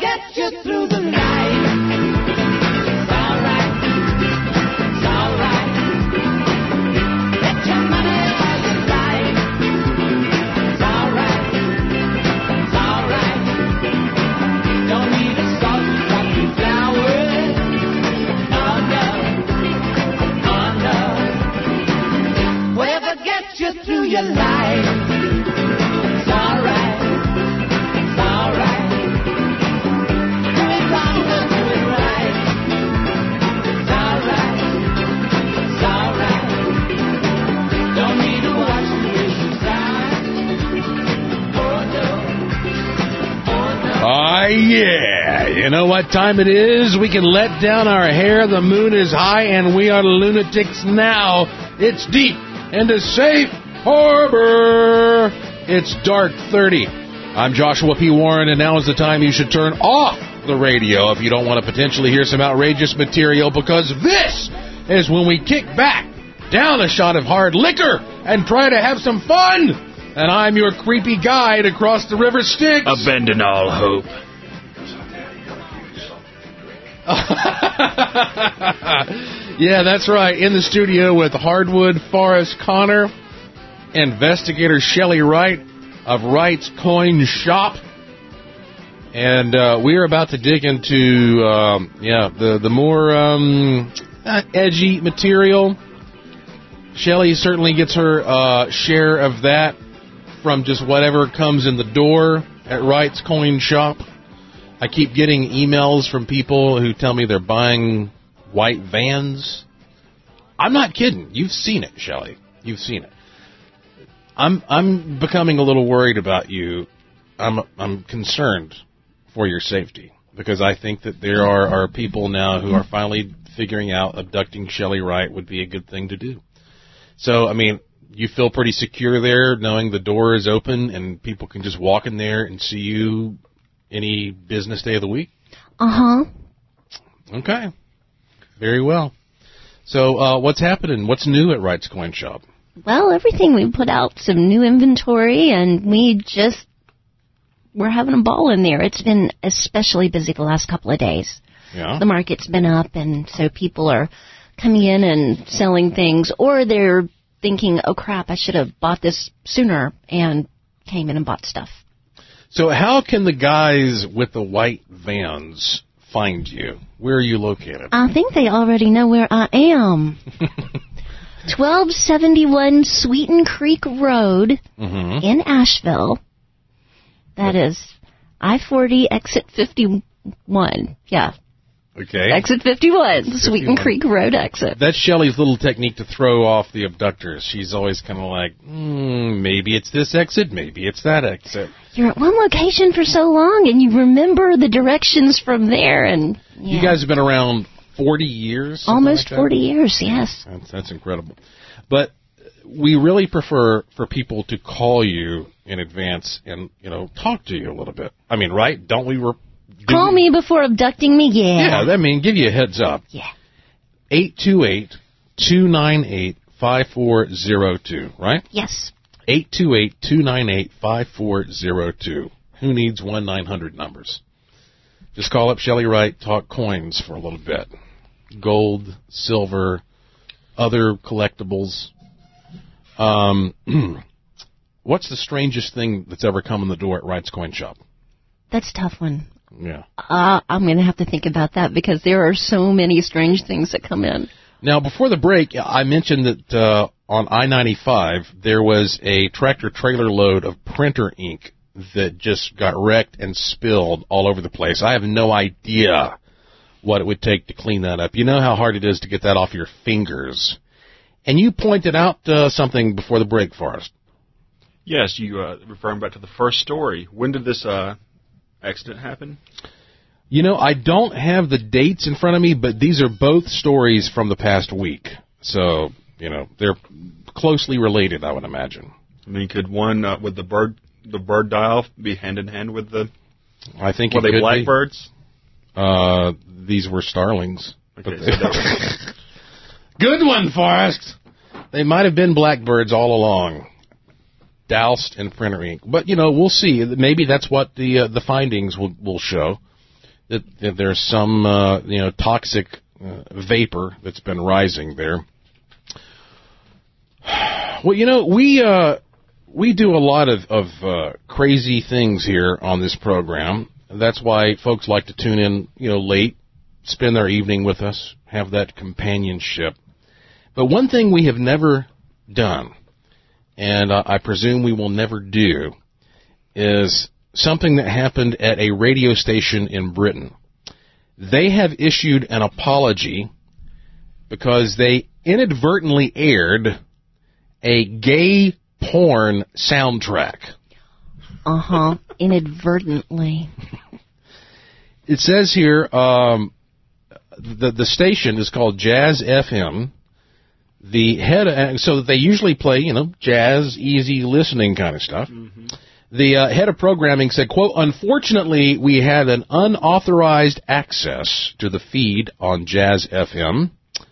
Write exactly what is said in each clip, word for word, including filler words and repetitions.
gets you through the night. It's alright, it's alright. Get your money all you like. It's alright, it's alright. Don't need a salt to cut you flowers. Oh no, oh no. Whatever gets you through your life. It's alright, it's alright. Do it wrong, don't do it right. It's alright, it's alright. Don't need to watch you waste your time. Oh no, oh no. Ah, yeah. You know what time it is? We can let down our hair. The moon is high, and we are lunatics now. It's deep into safe harbor. It's dark thirty. I'm Joshua P. Warren, and now is the time you should turn off the radio if you don't want to potentially hear some outrageous material, because this is when we kick back, down a shot of hard liquor, and try to have some fun. And I'm your creepy guide across the river Styx. Abandon all hope. Yeah, that's right. In the studio with Hardwood Forrest Connor, investigator Shelley Wright of Wright's Coin Shop, and uh, we are about to dig into um, yeah the the more um, uh, edgy material. Shelley certainly gets her uh, share of that from just whatever comes in the door at Wright's Coin Shop. I keep getting emails from people who tell me they're buying white vans. I'm not kidding. You've seen it, Shelley. You've seen it. I'm I'm becoming a little worried about you. I'm I'm concerned for your safety, because I think that there are, are people now who are finally figuring out abducting Shelley Wright would be a good thing to do. So, I mean, you feel pretty secure there, knowing the door is open and people can just walk in there and see you any business day of the week? Uh-huh. Okay. Very well. So, uh, what's happening? What's new at Wright's Coin Shop? Well, everything. We put out some new inventory, and we just, we're having a ball in there. It's been especially busy the last couple of days. Yeah. The market's been up, and so people are coming in and selling things, or they're thinking, oh, crap, I should have bought this sooner, and came in and bought stuff. So how can the guys with the white vans find you? Where are you located? I think they already know where I am. twelve seventy-one Sweeten Creek Road Mm-hmm. in Asheville. That is I forty, exit fifty-one. Yeah. Okay. Exit fifty-one, fifty-one. Sweeten Creek Road exit. That's Shelley's little technique to throw off the abductors. She's always kind of like, mm, maybe it's this exit, maybe it's that exit. You're at one location for so long, and you remember the directions from there. And yeah. You guys have been around forty years? Almost like that? forty years, yes. That's, that's incredible. But we really prefer for people to call you in advance and, you know, talk to you a little bit. I mean, right? Don't we... Re- Call me before abducting me, yeah. Yeah, I mean, give you a heads up. Yeah. eight two eight, two nine eight, five four zero two, right? Yes. eight two eight, two nine eight, five four zero two. Who needs one nine hundred numbers? Just call up Shelley Wright, talk coins for a little bit. Gold, silver, other collectibles. Um, what's the strangest thing that's ever come in the door at Wright's Coin Shop? That's a tough one. Yeah. Uh, I'm going to have to think about that, because there are so many strange things that come in. Now, before the break, I mentioned that uh, on I ninety-five, there was a tractor-trailer load of printer ink that just got wrecked and spilled all over the place. I have no idea what it would take to clean that up. You know how hard it is to get that off your fingers. And you pointed out uh, something before the break, Forrest. Yes, you uh, referring back to the first story. When did this uh, accident happen? You know, I don't have the dates in front of me, but these are both stories from the past week. So, you know, they're closely related, I would imagine. I mean, could one uh, with the bird the bird dial be hand in hand with the? I think were it they could blackbirds? Be. Uh, these were starlings. Okay, But so they- that was, Good one, Forrest. They might have been blackbirds all along, doused in printer ink. But, you know, we'll see. Maybe that's what the uh, the findings will, will show. that, that there's some uh, you know toxic uh, vapor that's been rising there. Well, you know, we uh, we do a lot of, of uh, crazy things here on this program. That's why folks like to tune in, you know, late, spend their evening with us, have that companionship. But one thing we have never done, and uh, I presume we will never do, is something that happened at a radio station in Britain. They have issued an apology because they inadvertently aired a gay porn soundtrack. Uh-huh. Inadvertently. It says here, um, the the station is called Jazz F M. The head, so they usually play, you know, jazz, easy listening kind of stuff. Mm-hmm. The uh, head of programming said, quote, "Unfortunately, we had an unauthorized access to the feed on Jazz F M,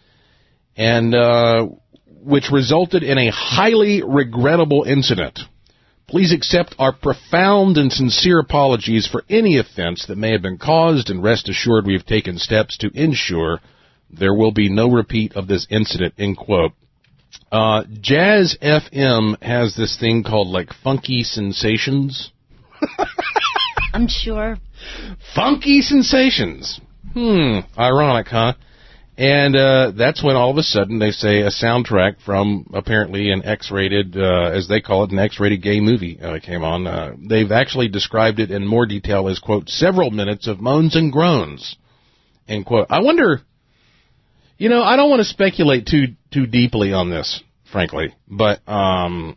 and uh, which resulted in a highly regrettable incident. Please accept our profound and sincere apologies for any offense that may have been caused, and rest assured we have taken steps to ensure there will be no repeat of this incident," end quote. Uh, Jazz F M has this thing called, like, Funky Sensations. I'm sure. Funky Sensations. Hmm, ironic, huh? And uh, that's when all of a sudden they say a soundtrack from apparently an X-rated, uh, as they call it, an X-rated gay movie uh, came on. Uh, they've actually described it in more detail as, quote, "several minutes of moans and groans," end quote. I wonder, you know, I don't want to speculate too too deeply on this, frankly, but um,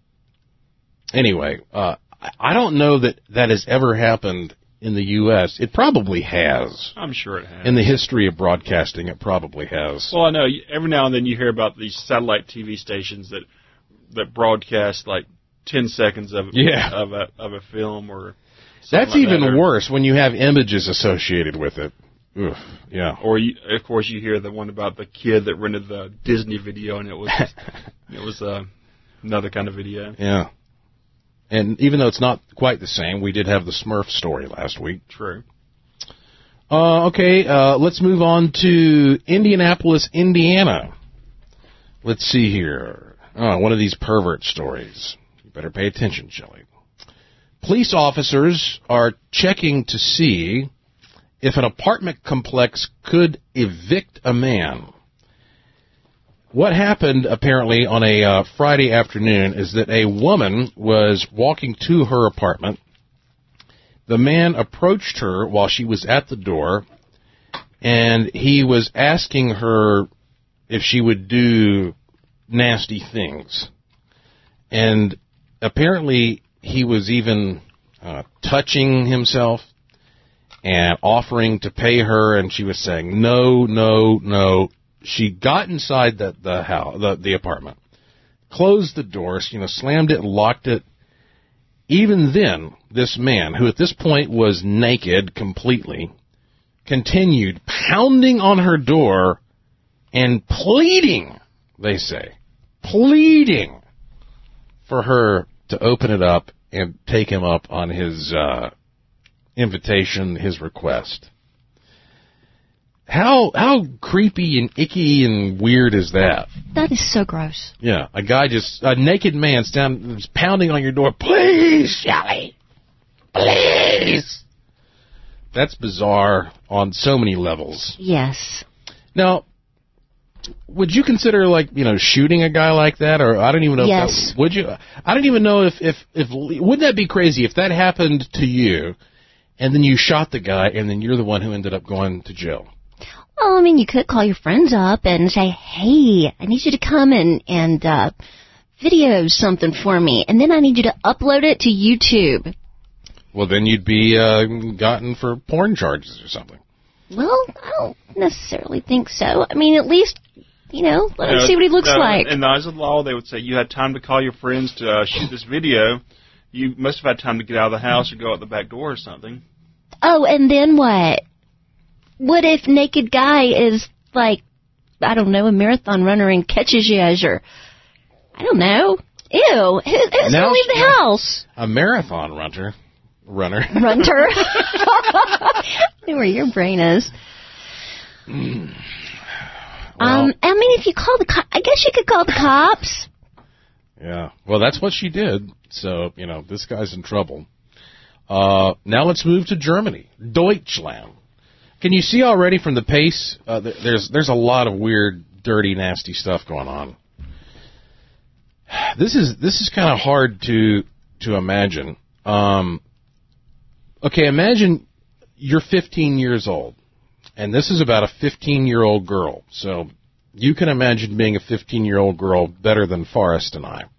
anyway, uh, I don't know that that has ever happened in the U S It probably has. I'm sure it has. In the history of broadcasting, it probably has. Well, I know every now and then you hear about these satellite T V stations that that broadcast like ten seconds of yeah. of a of a film or something That's like even that, or, worse when you have images associated with it. Oof, yeah. Or you, of course you hear the one about the kid that rented the Disney video and it was it was uh, another kind of video. Yeah. And even though it's not quite the same, we did have the Smurf story last week. True. Uh, okay, uh, let's move on to Indianapolis, Indiana. Let's see here. Oh, one of these pervert stories. You better pay attention, Shelley. Police officers are checking to see if an apartment complex could evict a man. What happened, apparently, on a uh, Friday afternoon is that a woman was walking to her apartment. The man approached her while she was at the door, and he was asking her if she would do nasty things. And apparently, he was even uh, touching himself and offering to pay her, and she was saying, no, no, no. She got inside the the house, the, the apartment, closed the door, you know, slammed it, locked it. Even then, this man, who at this point was naked completely, continued pounding on her door and pleading, they say, pleading for her to open it up and take him up on his uh, invitation, his request. How how creepy and icky and weird is that? That is so gross. Yeah, a guy just, a naked man standing, pounding on your door, please, Shelley, please. That's bizarre on so many levels. Yes. Now, would you consider, like, you know, shooting a guy like that? Or I don't even know yes. if that, would you? I don't even know if, if, if, wouldn't that be crazy if that happened to you and then you shot the guy and then you're the one who ended up going to jail? Well, I mean, you could call your friends up and say, hey, I need you to come and, and uh, video something for me, and then I need you to upload it to YouTube. Well, then you'd be uh, gotten for porn charges or something. Well, I don't necessarily think so. I mean, at least, you know, let us see what he looks uh, like. In the eyes of the law, they would say you had time to call your friends to uh, shoot this video. You must have had time to get out of the house or go out the back door or something. Oh, and then what? What if naked guy is, like, I don't know, a marathon runner and catches you as your, I don't know. Ew. Who's going to leave the house? A marathon runner. Runner. Runter. me where your brain is. Mm. Um, Well, I mean, if you call the co- I guess you could call the cops. yeah. Well, that's what she did. So, you know, this guy's in trouble. Uh, now let's move to Germany. Deutschland. Can you see already from the pace? Uh, th- there's there's a lot of weird, dirty, nasty stuff going on. This is this is kind of hard to to imagine. Um, okay, imagine you're fifteen years old, and this is about a fifteen-year-old girl. So you can imagine being a fifteen-year-old girl better than Forrest and I.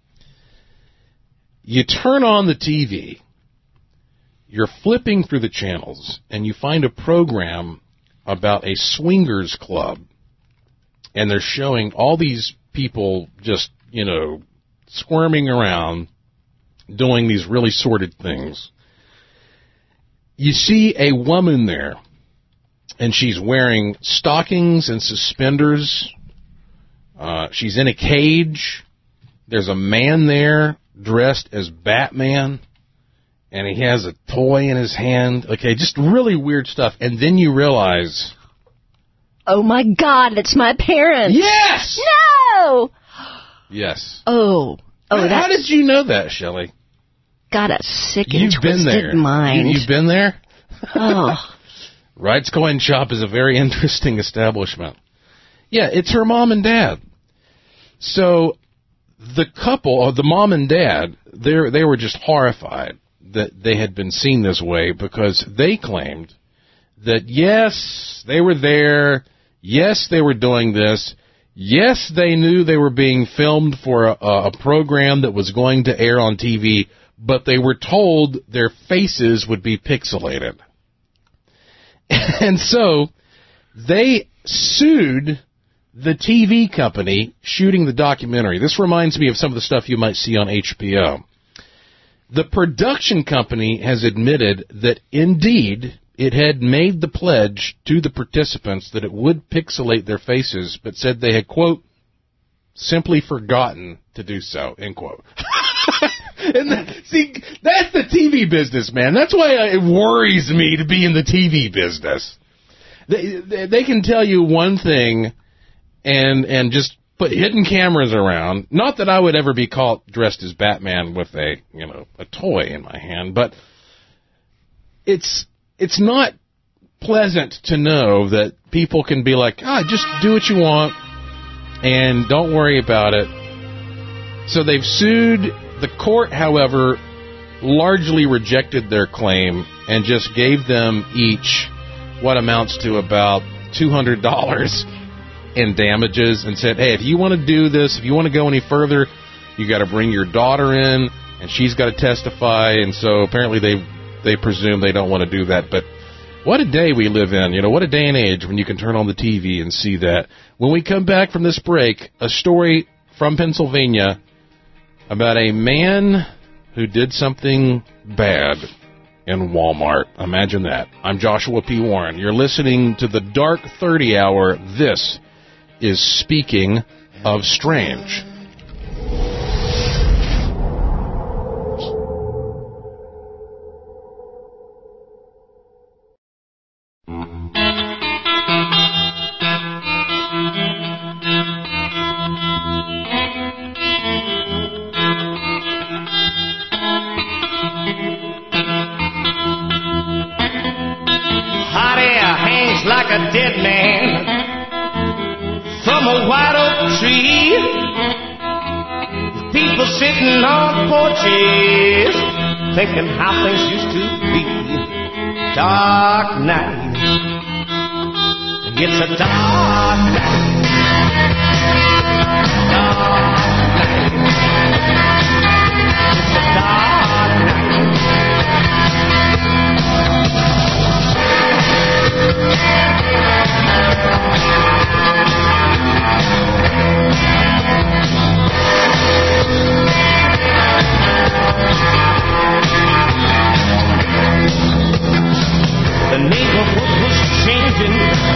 You turn on the T V. You're flipping through the channels, and you find a program about a swingers club, and they're showing all these people just, you know, squirming around, doing these really sordid things. You see a woman there, and she's wearing stockings and suspenders. Uh, she's in a cage. There's a man there dressed as Batman, and he has a toy in his hand. Okay, just really weird stuff. And then you realize... Oh, my God, it's my parents. Yes! No! Yes. Oh. Oh, how, that how did you know that, Shelley? got a sick and You've been twisted there. mind. You, you've been there? Oh. Wright's Coin Shop is a very interesting establishment. Yeah, it's her mom and dad. So the couple, or the mom and dad, they they were just horrified that they had been seen this way, because they claimed that, yes, they were there, yes, they were doing this, yes, they knew they were being filmed for a, a program that was going to air on T V, but they were told their faces would be pixelated. And so they sued the T V company shooting the documentary. This reminds me of some of the stuff you might see on H B O. The production company has admitted that indeed it had made the pledge to the participants that it would pixelate their faces, but said they had, quote, simply forgotten to do so, end quote. And that, see, that's the T V business, man. That's why it worries me to be in the T V business. They, they, they can tell you one thing and and just put hidden cameras around. Not that I would ever be caught dressed as Batman with a, you know, a toy in my hand, but it's it's not pleasant to know that people can be like, ah, just do what you want and don't worry about it. So they've sued. The court, however, largely rejected their claim and just gave them each what amounts to about two hundred dollars in damages, and said, hey, if you want to do this, if you want to go any further, you got to bring your daughter in, and she's got to testify. And so apparently they they presume they don't want to do that. But what a day we live in. You know, what a day and age when you can turn on the T V and see that. When we come back from this break, a story from Pennsylvania about a man who did something bad in Walmart. Imagine that. I'm Joshua P. Warren. You're listening to the Dark thirty Hour. This is Speaking of Strange. Hot air hangs like a dead man from a white oak tree. People sitting on porches thinking how things used to be. Dark night. It's a dark night. Dark night. It's a dark night. The neighborhood was changing,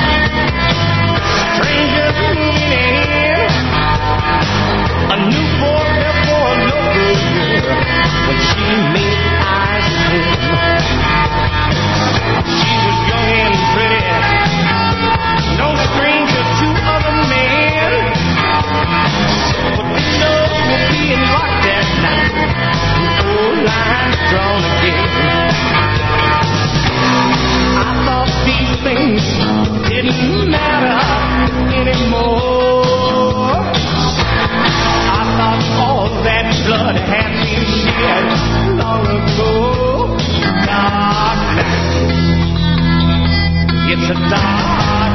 strangers moving in. A new boy there for a local girl when she made eyes at him. She was young and It's a dark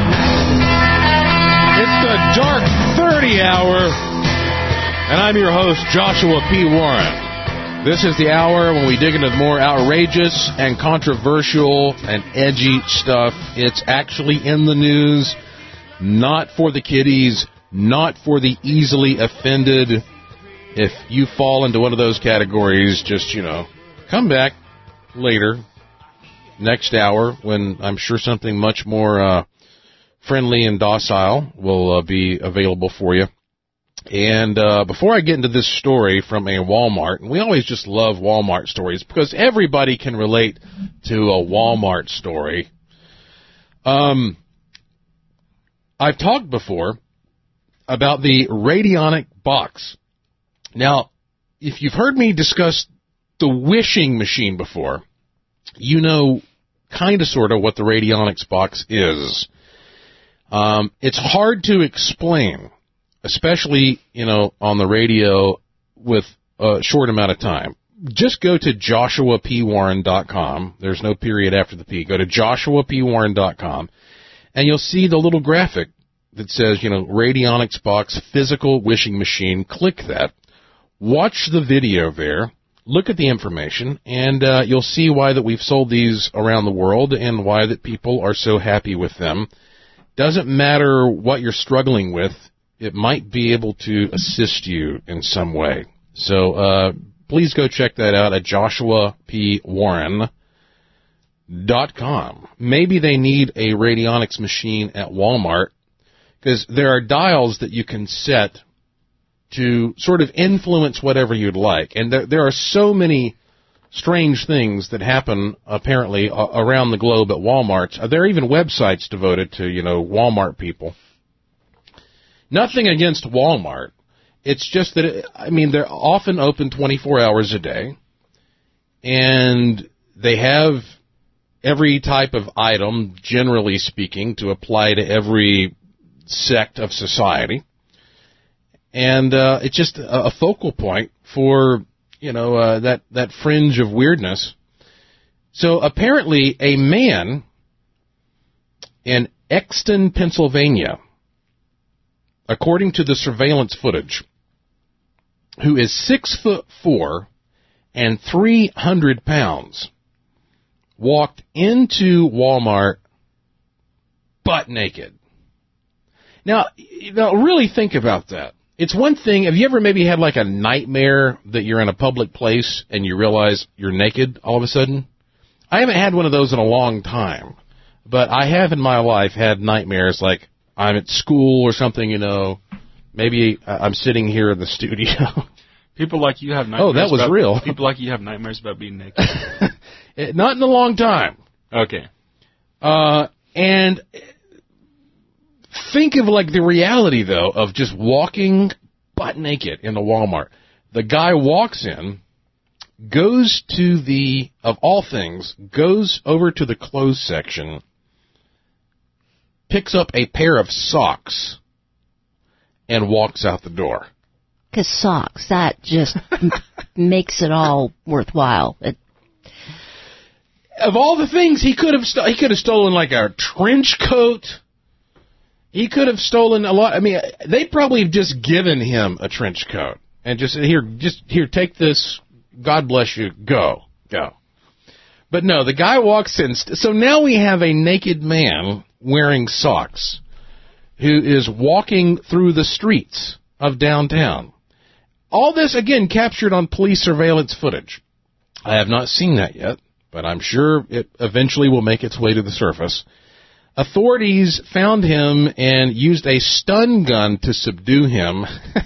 night. It's the Dark thirty Hour, and I'm your host, Joshua P. Warren. This is the hour when we dig into the more outrageous and controversial and edgy stuff. It's actually in the news, not for the kiddies, not for the easily offended. If you fall into one of those categories, just, you know, come back later, next hour, when I'm sure something much more uh, friendly and docile will uh, be available for you. And uh, before I get into this story from a Walmart, and we always just love Walmart stories because everybody can relate to a Walmart story. Um, I've talked before about the radionic box. Now, if you've heard me discuss the wishing machine before, you know kind of sort of what the radionics box is. Um, it's hard to explain, especially, you know, on the radio with a short amount of time. Just go to joshua p warren dot com. There's no period after the P. Go to joshua p warren dot com, and you'll see the little graphic that says, you know, radionics box, physical wishing machine. Click that. Watch the video there, look at the information, and uh, you'll see why that we've sold these around the world and why that people are so happy with them. Doesn't matter what you're struggling with, it might be able to assist you in some way. So uh, please go check that out at joshua p warren dot com. Maybe they need a radionics machine at Walmart, because there are dials that you can set to sort of influence whatever you'd like. And there, there are so many strange things that happen, apparently, uh, around the globe at Walmart. Uh, there are even websites devoted to, you know, Walmart people. Nothing against Walmart. It's just that, it, I mean, they're often open twenty-four hours a day, and they have every type of item, generally speaking, to apply to every sect of society. And uh, it's just a, a focal point for, you know, uh, that, that fringe of weirdness. So apparently a man in Exton, Pennsylvania, according to the surveillance footage, who is six foot four and three hundred pounds, walked into Walmart butt naked. Now, now really think about that. It's one thing, have you ever maybe had like a nightmare that you're in a public place and you realize you're naked all of a sudden? I haven't had one of those in a long time, but I have in my life had nightmares like I'm at school or something, you know, maybe I'm sitting here in the studio. People like you have nightmares. Oh, that was about, real. People like you have nightmares about being naked. Not in a long time. Okay. Uh, and... Think of, like, the reality, though, of just walking butt naked in the Walmart. The guy walks in, goes to the, of all things, goes over to the clothes section, picks up a pair of socks, and walks out the door. Because socks, that just makes it all worthwhile. It, of all the things, he could have st- he could have stolen, like, a trench coat. He could have stolen a lot. I mean, they probably have just given him a trench coat and just said, here, just here, take this. God bless you. Go, go. But no, the guy walks in. So now we have a naked man wearing socks who is walking through the streets of downtown. All this, again, captured on police surveillance footage. I have not seen that yet, but I'm sure it eventually will make its way to the surface. Authorities found him and used a stun gun to subdue him.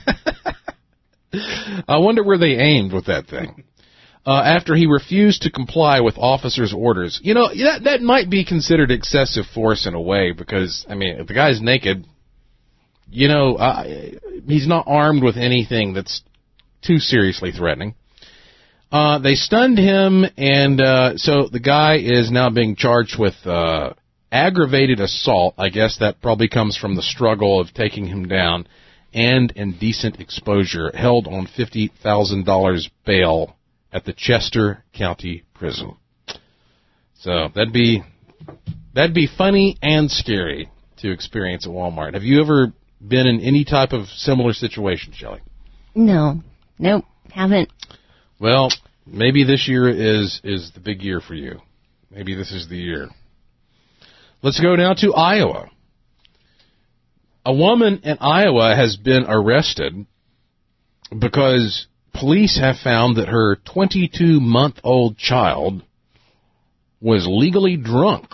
I wonder where they aimed with that thing. Uh, after he refused to comply with officers' orders. You know, that that might be considered excessive force in a way because, I mean, if the guy's naked, you know, uh, he's not armed with anything that's too seriously threatening. Uh, they stunned him, and uh, so the guy is now being charged with uh, aggravated assault. I guess that probably comes from the struggle of taking him down, and indecent exposure, held on fifty thousand dollars bail at the Chester County Prison. So that'd be That'd be funny and scary to experience at Walmart. Have you ever been in any type of similar situation, Shelley? No. Nope. Haven't. Well, maybe this year is, is the big year for you. Maybe this is the year. Let's go now to Iowa. A woman in Iowa has been arrested because police have found that her twenty-two-month-old child was legally drunk.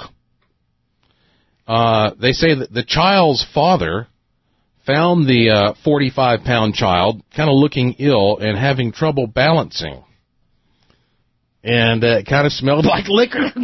Uh, they say that the child's father found the uh, forty-five-pound child kind of looking ill and having trouble balancing. And uh, it kind of smelled like liquor.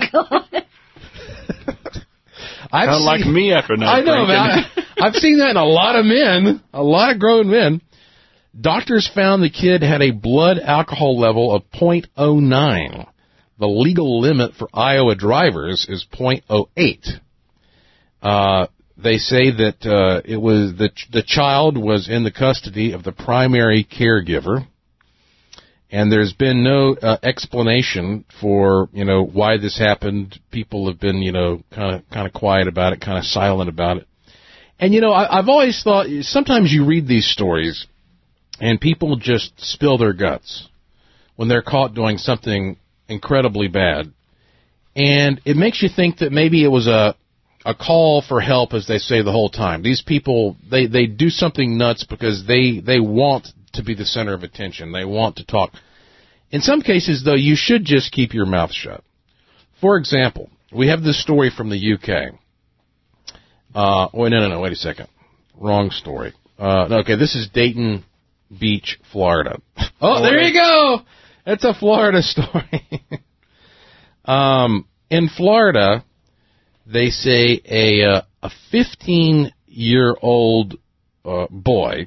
Kind of like me after night I know, man. I've seen that in a lot of men, a lot of grown men. Doctors found the kid had a blood alcohol level of point oh nine. The legal limit for Iowa drivers is point oh eight. Uh, they say that uh, it was the the child was in the custody of the primary caregiver, and there's been no uh, explanation for you know why this happened. People have been you know kind of kind of quiet about it, kind of silent about it. And you know I, I've always thought sometimes you read these stories, and people just spill their guts when they're caught doing something incredibly bad, and it makes you think that maybe it was a a call for help, as they say the whole time. These people, they, they do something nuts because they, they want to be the center of attention. They want to talk. In some cases, though, you should just keep your mouth shut. For example, we have this story from the U K. Uh, wait, no, no, no, wait a second. Wrong story. Uh, okay, this is Dayton Beach, Florida. Oh, there you go! That's a Florida story. um, in Florida, they say a uh, a fifteen-year-old uh, boy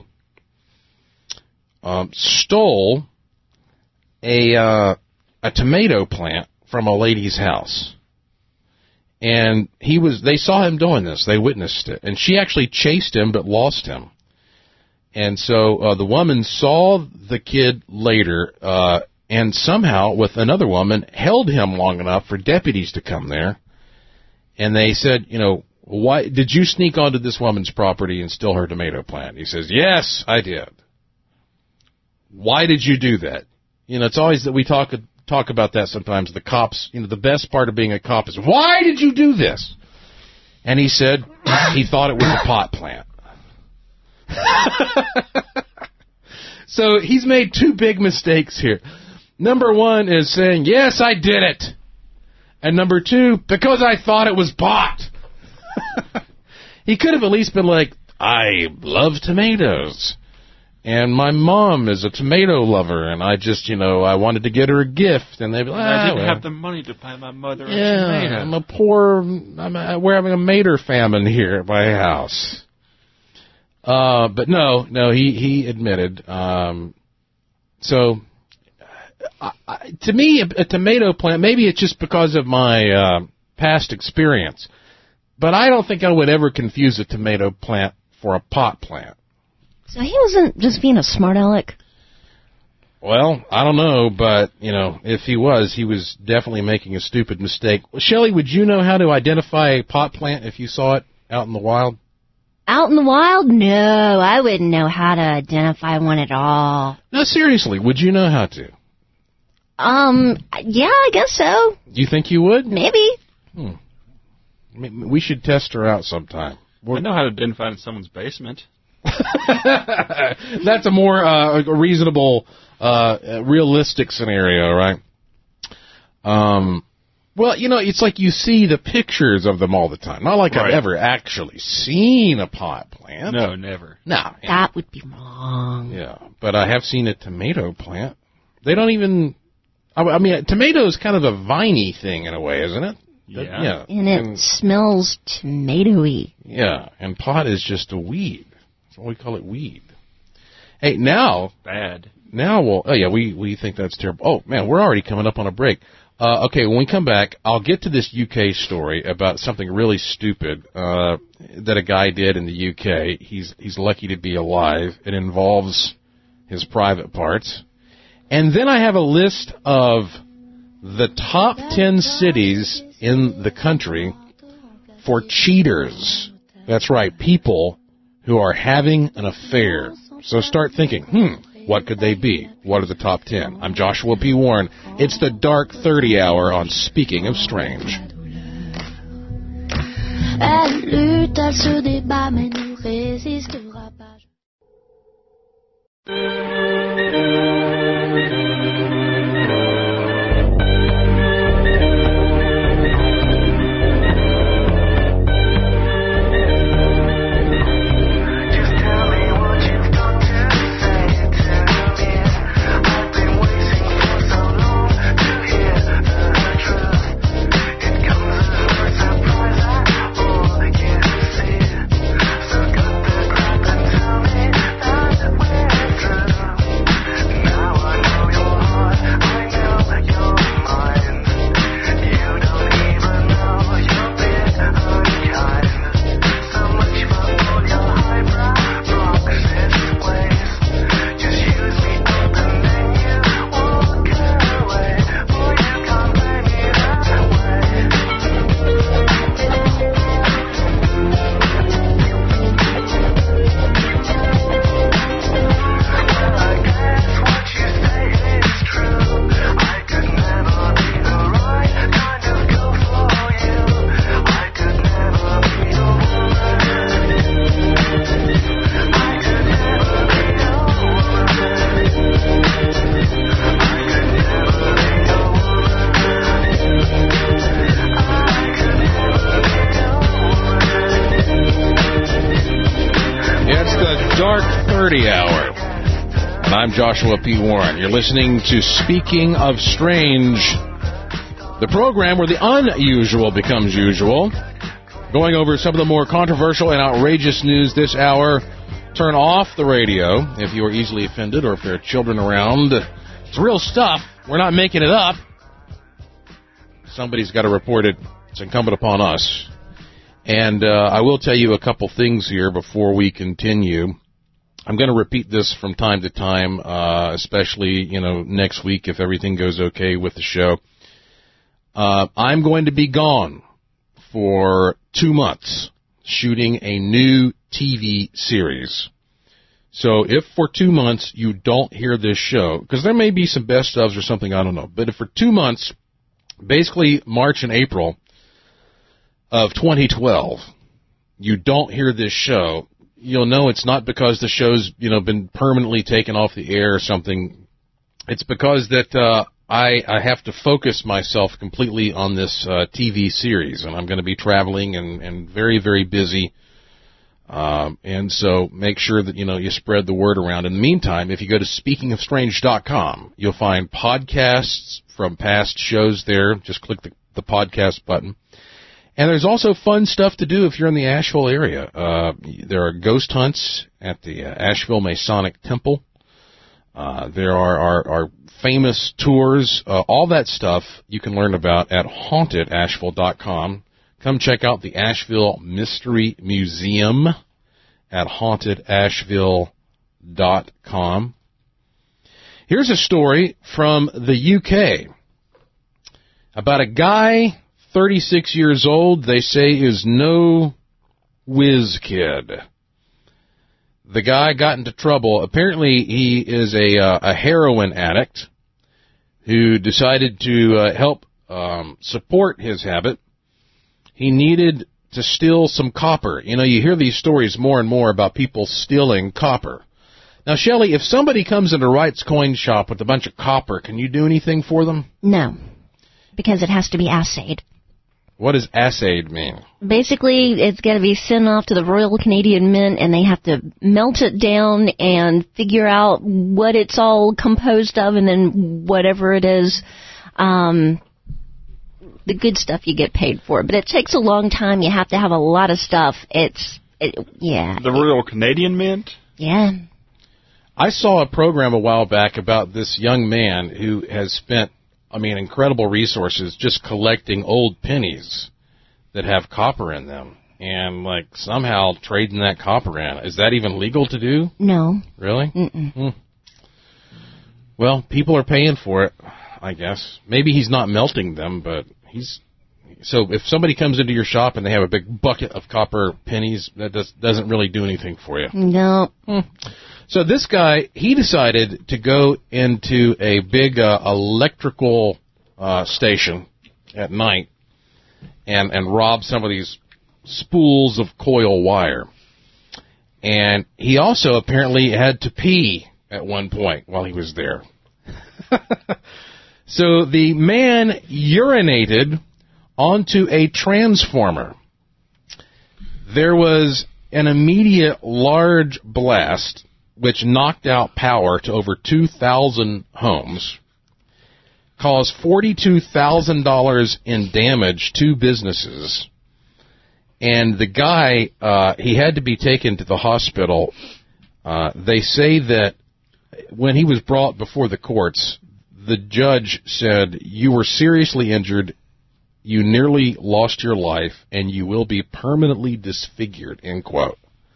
um, stole a uh, a tomato plant from a lady's house, and he was. They saw him doing this. They witnessed it, and she actually chased him but lost him. And so uh, the woman saw the kid later, uh, and somehow with another woman held him long enough for deputies to come there. And they said, you know, why did you sneak onto this woman's property and steal her tomato plant? He says, yes, I did. Why did you do that? You know, it's always that we talk talk about that sometimes. The cops, you know, the best part of being a cop is, why did you do this? And he said he thought it was a pot plant. So he's made two big mistakes here. Number one is saying, yes, I did it. And number two, because I thought it was pot. He could have at least been like, I love tomatoes. And my mom is a tomato lover. And I just, you know, I wanted to get her a gift. And they'd be like, I ah, didn't well, have the money to buy my mother a yeah, tomato. I'm a poor, I'm a, we're having a mater famine here at my house. Uh, but no, no, he, he admitted. Um, so... I, I, to me, a, a tomato plant, maybe it's just because of my uh, past experience, but I don't think I would ever confuse a tomato plant for a pot plant. So he wasn't just being a smart aleck? Well, I don't know, but, you know, if he was, he was definitely making a stupid mistake. Well, Shelley, would you know how to identify a pot plant if you saw it out in the wild? Out in the wild? No, I wouldn't know how to identify one at all. No, seriously, would you know how to? Um, yeah, I guess so. Do you think you would? Maybe. Hmm. We should test her out sometime. I know how to identify it in someone's basement. That's a more uh, a reasonable, uh, realistic scenario, right? Um, well, you know, it's like you see the pictures of them all the time. Not like right. I've ever actually seen a pot plant. No, never. No. That would be wrong. Yeah, but I have seen a tomato plant. They don't even... I mean, a tomato is kind of a viney thing in a way, isn't it? Yeah. yeah. And it and, smells tomatoey. Yeah, and pot is just a weed. That's why we call it weed. Hey, now... Bad. Now, we'll... Oh, yeah, we, we think that's terrible. Oh, man, we're already coming up on a break. Uh, okay, when we come back, I'll get to this U K story about something really stupid uh, that a guy did in the U K. He's he's lucky to be alive. It involves his private parts. And then I have a list of the top ten cities in the country for cheaters. That's right, people who are having an affair. So start thinking, hmm, what could they be? What are the top ten? I'm Joshua P. Warren. It's the Dark thirty Hour on Speaking of Strange. Elle lutte, elle se débat, mais ne résistera pas. Hour. And I'm Joshua P. Warren. You're listening to Speaking of Strange, the program where the unusual becomes usual. Going over some of the more controversial and outrageous news this hour. Turn off the radio if you are easily offended or if there are children around. It's real stuff. We're not making it up. Somebody's got to report it. It's incumbent upon us. And uh, I will tell you a couple things here before we continue. I'm going to repeat this from time to time, uh, especially, you know, next week if everything goes okay with the show. Uh, I'm going to be gone for two months shooting a new T V series. So if for two months you don't hear this show, because there may be some best ofs or something, I don't know, but if for two months, basically March and April of twenty twelve, you don't hear this show, you'll know it's not because the show's, you know, been permanently taken off the air or something. It's because that uh, I, I have to focus myself completely on this uh, T V series, and I'm going to be traveling and, and very, very busy. Um, and so make sure that, you know, you spread the word around. In the meantime, if you go to speaking of strange dot com, you'll find podcasts from past shows there. Just click the, the podcast button. And there's also fun stuff to do if you're in the Asheville area. Uh, there are ghost hunts at the uh, Asheville Masonic Temple. Uh, there are, are, are famous tours. Uh, all that stuff you can learn about at haunted asheville dot com. Come check out the Asheville Mystery Museum at haunted asheville dot com. Here's a story from the U K about a guy, thirty-six years old, they say is no whiz kid. The guy got into trouble. Apparently he is a, uh, a heroin addict who decided to uh, help um, support his habit. He needed to steal some copper. You know, you hear these stories more and more about people stealing copper. Now, Shelley, if somebody comes into Wright's Coin Shop with a bunch of copper, can you do anything for them? No, because it has to be assayed. What does assayed mean? Basically, it's got to be sent off to the Royal Canadian Mint, and they have to melt it down and figure out what it's all composed of, and then whatever it is, um, the good stuff you get paid for. But it takes a long time. You have to have a lot of stuff. It's, it, yeah. The Royal Canadian Mint? Yeah. I saw a program a while back about this young man who has spent, I mean, incredible resources just collecting old pennies that have copper in them and, like, somehow trading that copper in. Is that even legal to do? No. Really? Mm-mm. Hmm. Well, people are paying for it, I guess. Maybe he's not melting them, but he's So if somebody comes into your shop and they have a big bucket of copper pennies, that does, doesn't really do anything for you. No. Hmm. So this guy, he decided to go into a big uh, electrical uh, station at night and, and rob some of these spools of coil wire. And he also apparently had to pee at one point while he was there. So the man urinated onto a transformer. There was an immediate large blast which knocked out power to over two thousand homes, caused forty-two thousand dollars in damage to businesses, and the guy, uh, he had to be taken to the hospital. Uh, they say that when he was brought before the courts, the judge said, "You were seriously injured, you nearly lost your life, and you will be permanently disfigured," end quote.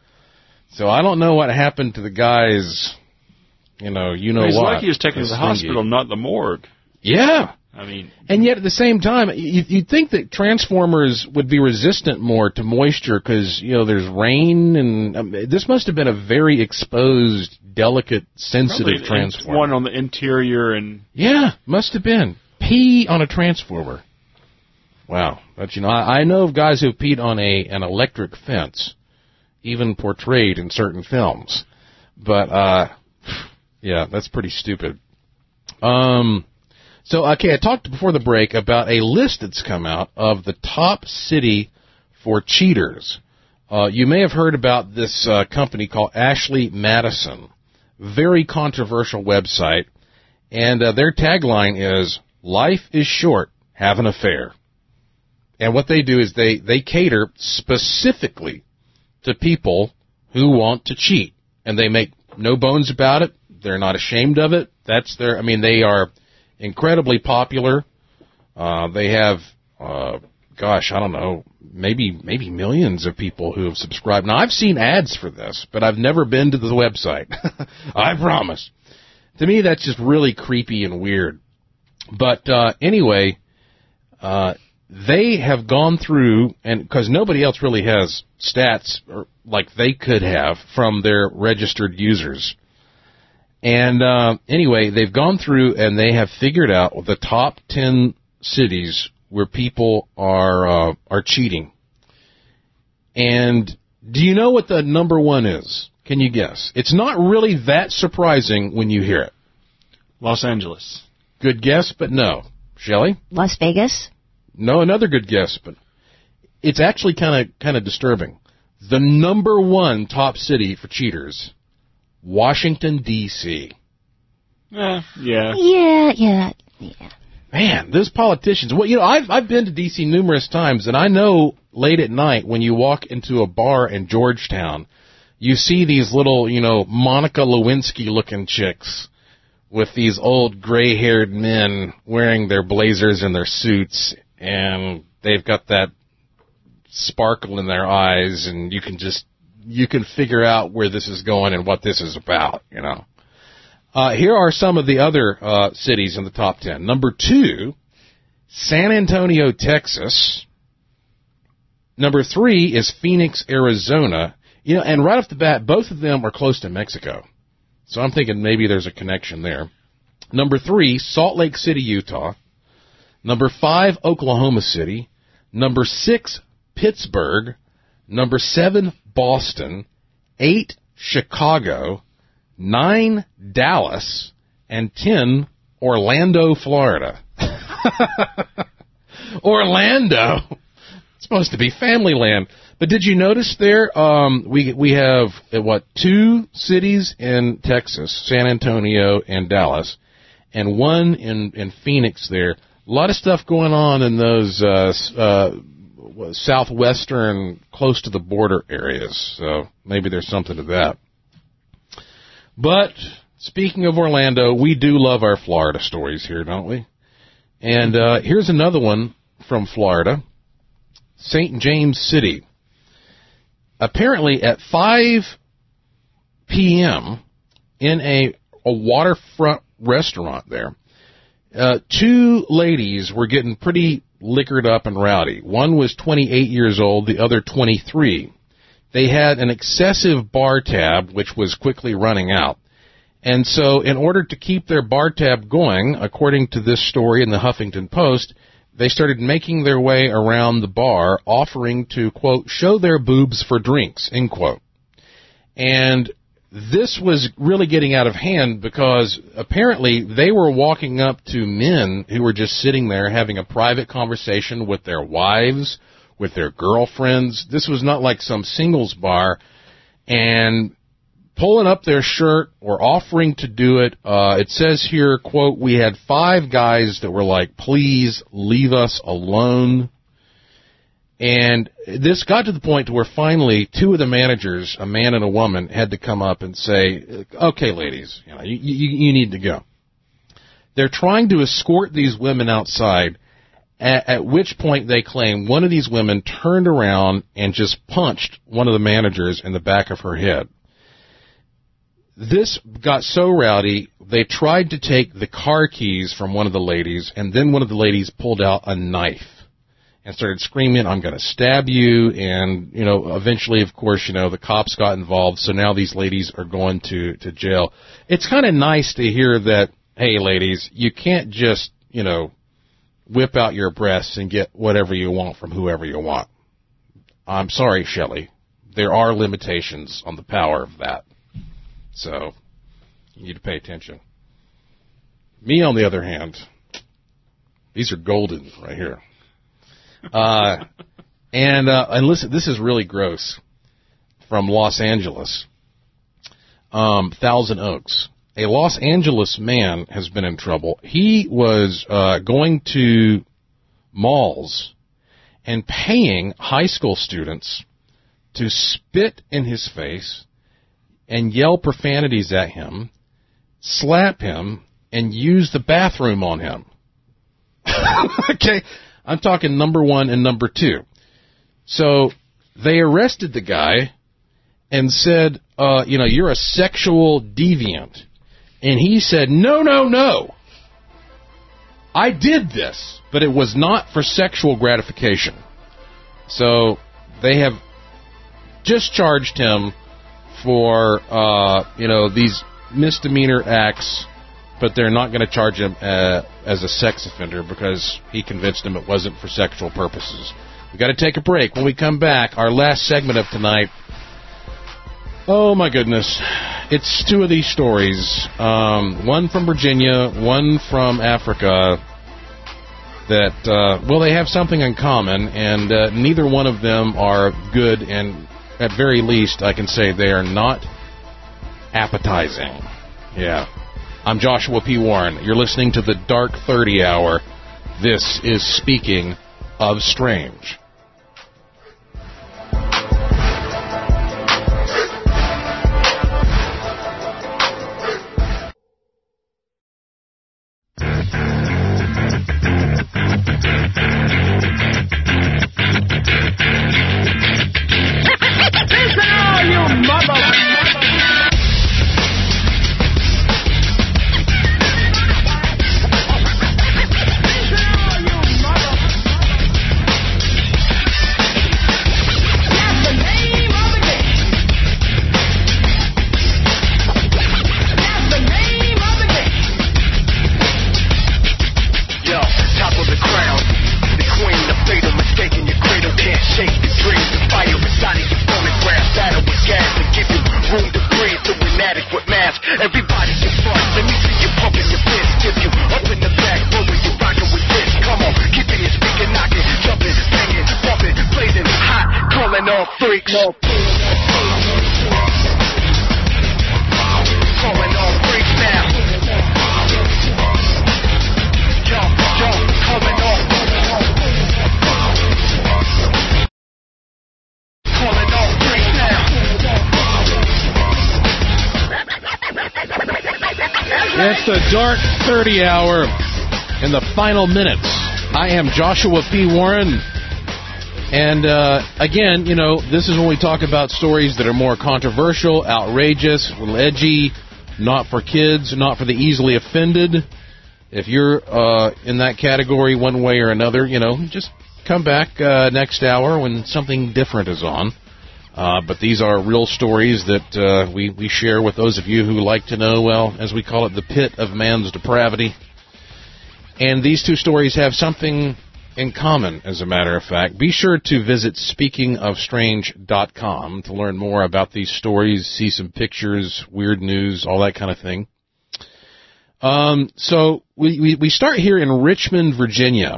So I don't know what happened to the guy's, you know, you know He's what. lucky he was taken to the hospital, not the morgue. Yeah. I mean, and yet at the same time, you, you'd think that transformers would be resistant more to moisture because, you know, there's rain, and um, this must have been a very exposed, delicate, sensitive transformer. One on the interior and... Yeah, must have been. Pee on a transformer. Wow. But, you know, I, I know of guys who've peed on a an electric fence, even portrayed in certain films. But, uh, yeah, that's pretty stupid. Um... So, okay, I talked before the break about a list that's come out of the top city for cheaters. Uh, you may have heard about this uh, company called Ashley Madison. Very controversial website. And uh, their tagline is, "Life is short, have an affair." And what they do is they, they cater specifically to people who want to cheat. And they make no bones about it. They're not ashamed of it. That's their, I mean, they are incredibly popular. Uh, they have, uh, gosh, I don't know, maybe maybe millions of people who have subscribed. Now, I've seen ads for this, but I've never been to the website. I promise. To me, that's just really creepy and weird. But uh, anyway, uh, they have gone through, and because nobody else really has stats or, like they could have from their registered users. And uh, anyway, they've gone through and they have figured out the top ten cities where people are uh, are cheating. And do you know what the number one is? Can you guess? It's not really that surprising when you hear it. Los Angeles. Good guess, but no. Shelley? Las Vegas? No, another good guess, but it's actually kind of kind of disturbing. The number one top city for cheaters, Washington, D C Eh, yeah. Yeah, yeah, yeah. Man, those politicians. Well, you know, I've I've been to D C numerous times, and I know late at night when you walk into a bar in Georgetown, you see these little, you know, Monica Lewinsky-looking chicks with these old gray-haired men wearing their blazers and their suits, and they've got that sparkle in their eyes, and you can just you can figure out where this is going and what this is about, you know. Uh, here are some of the other uh, cities in the top ten. Number two, San Antonio, Texas. Number three is Phoenix, Arizona. You know, and right off the bat, both of them are close to Mexico. So I'm thinking maybe there's a connection there. Number three, Salt Lake City, Utah. Number five, Oklahoma City. Number six, Pittsburgh. Number seven, Boston. Eight, Chicago. Nine, Dallas. And ten, Orlando, Florida. Orlando. It's supposed to be family land. But did you notice there, um, we we have, uh, what, two cities in Texas, San Antonio and Dallas, and one in, in Phoenix there. A lot of stuff going on in those uh, uh, southwestern, close to the border areas. So maybe there's something to that. But speaking of Orlando, we do love our Florida stories here, don't we? And uh, here's another one from Florida, Saint James City. Apparently at five p.m. in a, a waterfront restaurant there, uh, two ladies were getting pretty liquored up and rowdy. One was twenty-eight years old, the other twenty-three. They had an excessive bar tab, which was quickly running out. And so in order to keep their bar tab going, according to this story in the Huffington Post, they started making their way around the bar, offering to, quote, show their boobs for drinks, end quote. And this was really getting out of hand because apparently they were walking up to men who were just sitting there having a private conversation with their wives, with their girlfriends. This was not like some singles bar. And pulling up their shirt or offering to do it, uh, it says here, quote, we had five guys that were like, please leave us alone. And this got to the point to where finally two of the managers, a man and a woman, had to come up and say, okay, ladies, you know, you, you, you need to go. They're trying to escort these women outside, at, at which point they claim one of these women turned around and just punched one of the managers in the back of her head. This got so rowdy, they tried to take the car keys from one of the ladies, and then one of the ladies pulled out a knife and started screaming, I'm going to stab you. And, you know, eventually, of course, you know, the cops got involved, so now these ladies are going to, to jail. It's kind of nice to hear that, hey, ladies, you can't just, you know, whip out your breasts and get whatever you want from whoever you want. I'm sorry, Shelley. There are limitations on the power of that. So, you need to pay attention. Me, on the other hand, these are golden right here. Uh, and, uh, and listen, this is really gross. From Los Angeles, um, Thousand Oaks. A Los Angeles man has been in trouble. He was, uh, going to malls and paying high school students to spit in his face and yell profanities at him, slap him, and use the bathroom on him. Okay, I'm talking number one and number two. So they arrested the guy and said, uh, you know, you're a sexual deviant. And he said, no, no, no. I did this, but it was not for sexual gratification. So they have just charged him for, uh, you know, these misdemeanor acts, but they're not going to charge him uh, as a sex offender because he convinced them it wasn't for sexual purposes. We've got to take a break. When we come back, our last segment of tonight, oh my goodness, it's two of these stories, um, one from Virginia, one from Africa, that, uh, well, they have something in common, and uh, neither one of them are good, and at very least, I can say they are not appetizing. Yeah. I'm Joshua P. Warren. You're listening to the Dark thirty Hour. This is Speaking of Strange. It's the Dark thirty Hour in the final minutes. I am Joshua P. Warren. And, uh, again, you know, this is when we talk about stories that are more controversial, outrageous, a little edgy, not for kids, not for the easily offended. if you're uh, in that category one way or another, you know, just come back uh, next hour when something different is on. Uh, but these are real stories that uh, we, we share with those of you who like to know, well, as we call it, the pit of man's depravity. And these two stories have something in common, as a matter of fact. Be sure to visit speaking of strange dot com to learn more about these stories, see some pictures, weird news, all that kind of thing. Um, so we, we, we start here in Richmond, Virginia.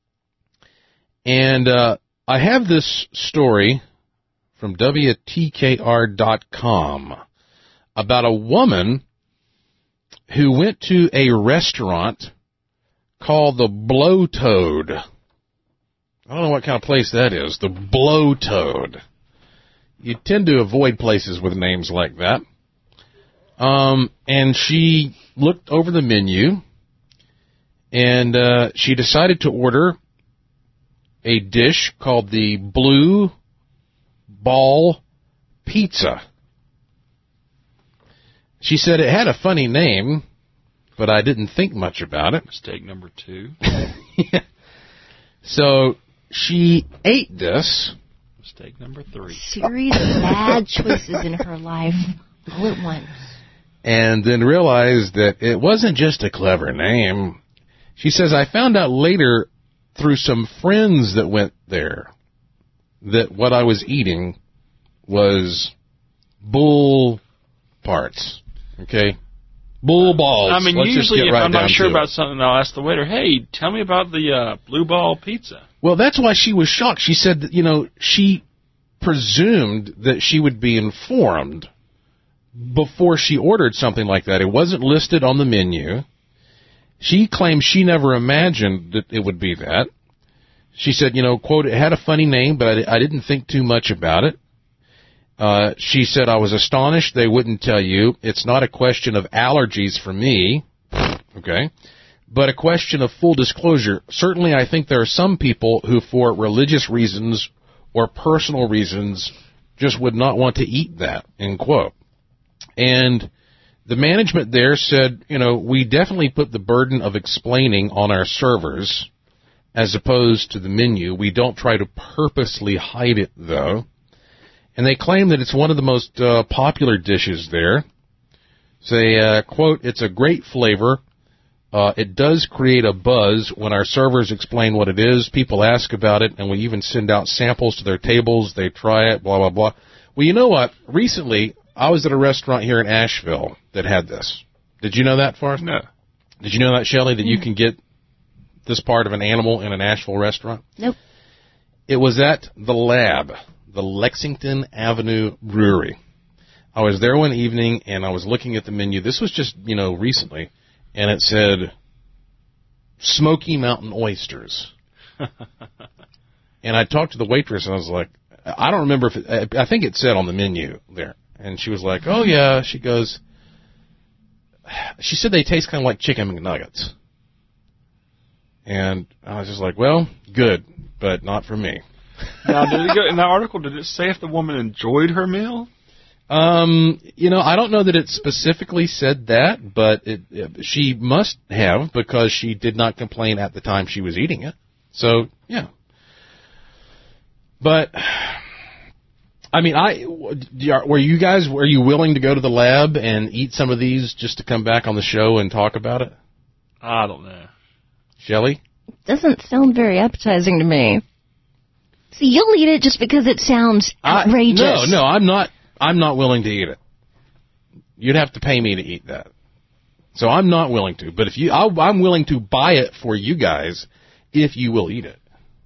And uh, I have this story from W T K R dot com about a woman who went to a restaurant called the Blow Toad. I don't know what kind of place that is, the Blow Toad. You tend to avoid places with names like that. Um, and she looked over the menu, and uh, she decided to order a dish called the Blue Ball Pizza. She said it had a funny name, but I didn't think much about it. Mistake number two. Yeah. So she ate this. Mistake number three. Series of bad choices in her life all at once. And then realized that it wasn't just a clever name. She says, I found out later through some friends that went there that what I was eating was bull parts. Okay? Bull balls. I mean, Let's usually if right I'm not sure about it. something, I'll ask the waiter, hey, tell me about the uh, Blue Ball Pizza. Well, that's why she was shocked. She said that, you know, she presumed that she would be informed before she ordered something like that. It wasn't listed on the menu. She claims she never imagined that it would be that. She said, you know, quote, it had a funny name, but I, I didn't think too much about it. Uh, she said, I was astonished they wouldn't tell you. It's not a question of allergies for me, okay, but a question of full disclosure. Certainly, I think there are some people who, for religious reasons or personal reasons, just would not want to eat that, end quote. And the management there said, you know, we definitely put the burden of explaining on our servers as opposed to the menu. We don't try to purposely hide it, though. And they claim that it's one of the most uh, popular dishes there. Say, uh, quote, it's a great flavor. Uh, it does create a buzz when our servers explain what it is. People ask about it, and we even send out samples to their tables. They try it, blah, blah, blah. Well, you know what? Recently, I was at a restaurant here in Asheville that had this. Did you know that, Forrest? No. Did you know that, Shelley, that you can get this part of an animal in an Asheville restaurant? Nope. It was at the Lab, the Lexington Avenue Brewery. I was there one evening, and I was looking at the menu. This was just, you know, recently, and it said, Smoky Mountain Oysters. And I talked to the waitress, and I was like, I don't remember if it, I think it said on the menu there. And she was like, oh, yeah. She goes, she said they taste kind of like chicken McNuggets. And I was just like, well, good, but not for me. Now, did it go, in that article, did it say if the woman enjoyed her meal? Um, you know, I don't know that it specifically said that, but it, it, she must have because she did not complain at the time she was eating it. So, yeah. But, I mean, I were you guys, were you willing to go to the Lab and eat some of these just to come back on the show and talk about it? I don't know. Shelley? Doesn't sound very appetizing to me. See, you'll eat it just because it sounds outrageous. I, no, no, I'm not. I'm not willing to eat it. You'd have to pay me to eat that. So I'm not willing to. But if you, I'll, I'm willing to buy it for you guys if you will eat it.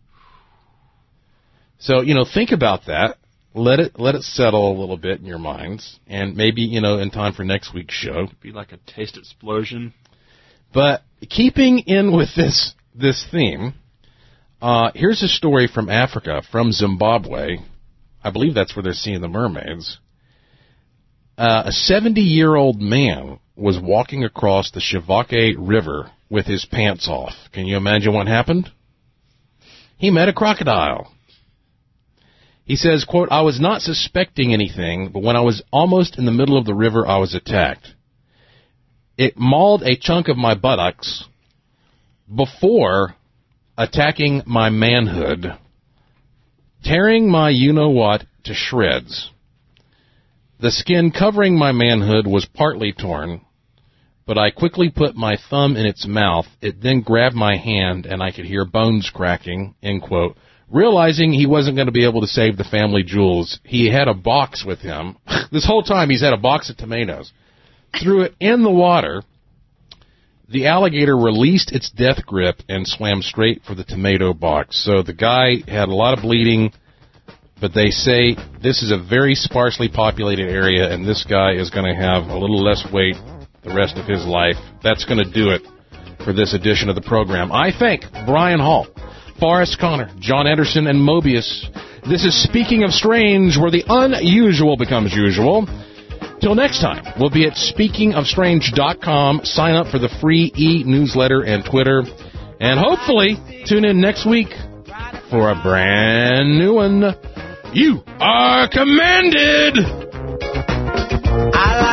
So, you know, think about that. Let it let it settle a little bit in your minds, and maybe, you know, in time for next week's show. It'd be like a taste explosion. But keeping in with this this theme, uh, here's a story from Africa, from Zimbabwe. I believe that's where they're seeing the mermaids. Uh, a seventy-year-old man was walking across the Shivake River with his pants off. Can you imagine what happened? He met a crocodile. He says, quote, I was not suspecting anything, but when I was almost in the middle of the river, I was attacked. It mauled a chunk of my buttocks, before attacking my manhood, tearing my you-know-what to shreds. The skin covering my manhood was partly torn, but I quickly put my thumb in its mouth. It then grabbed my hand, and I could hear bones cracking, end quote. Realizing he wasn't going to be able to save the family jewels, he had a box with him. This whole time he's had a box of tomatoes. Threw it in the water. The alligator released its death grip and swam straight for the tomato box. So the guy had a lot of bleeding, but they say this is a very sparsely populated area, and this guy is going to have a little less weight the rest of his life. That's going to do it for this edition of the program. I thank Brian Hall, Forrest Connor, John Anderson, and Mobius. This is Speaking of Strange, where the unusual becomes usual. Till next time, we'll be at speaking of strange dot com. Sign up for the free e-newsletter and Twitter. And hopefully, tune in next week for a brand new one. You are commanded! I like